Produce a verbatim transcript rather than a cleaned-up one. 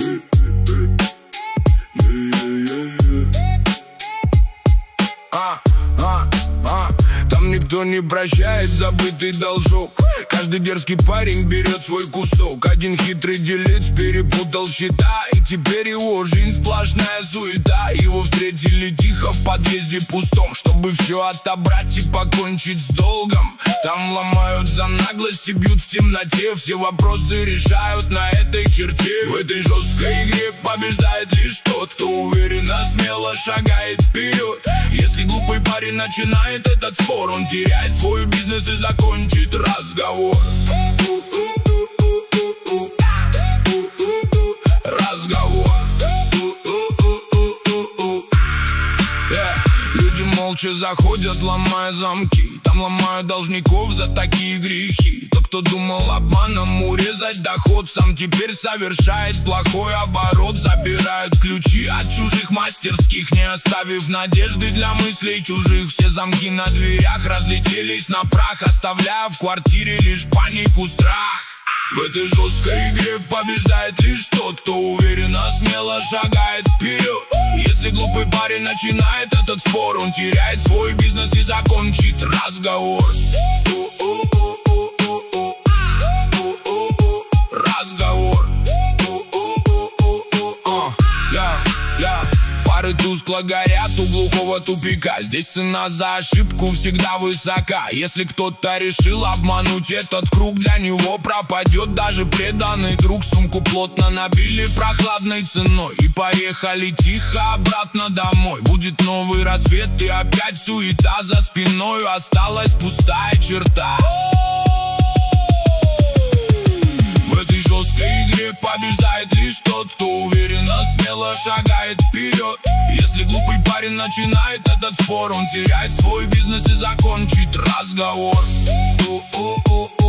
А, а, а, там никто не прощает забытый должок. Каждый дерзкий парень берет свой кусок. Один хитрый делец перепутал счета, и теперь его жизнь сплошная суета. Его встретили тихо в подъезде пустом, чтобы все отобрать и покончить с долгом. Там ломают за наглость и бьют в темноте. Все вопросы решают на этой черте. В этой жесткой игре побеждает лишь тот, кто уверенно, смело шагает вперед. Если глупый парень начинает этот спор, он теряет свой бизнес и закончит разговор. Разговор. Yeah. Люди молча заходят, ломая замки. Там ломают должников за такие грехи. Тот, кто думал обманом урезать доход, сам теперь совершает плохой оборот. Забирают ключи от чужих мастерских, не оставив надежды для мыслей чужих. Все замки на дверях разлетелись на прах, оставляя в квартире лишь панику, страх. В этой жесткой игре побеждает лишь тот, кто уверенно, смело шагает вперед. Если глупый парень начинает этот спор, он теряет свой бизнес и закончит разговор. Разговор. Фары тускло горят у глухого тупика. Здесь цена за ошибку всегда высока. Если кто-то решил обмануть этот круг, для него пропадет даже преданный друг. Сумку плотно набили прохладной ценой и поехали тихо обратно домой. Будет новый рассвет и опять суета за спиной. Осталась пустая черта. В этой жесткой игре побеждает лишь тот, кто уверенно, смело шагает вперед. Если глупый парень начинает этот спор, он теряет свой бизнес и закончит разговор.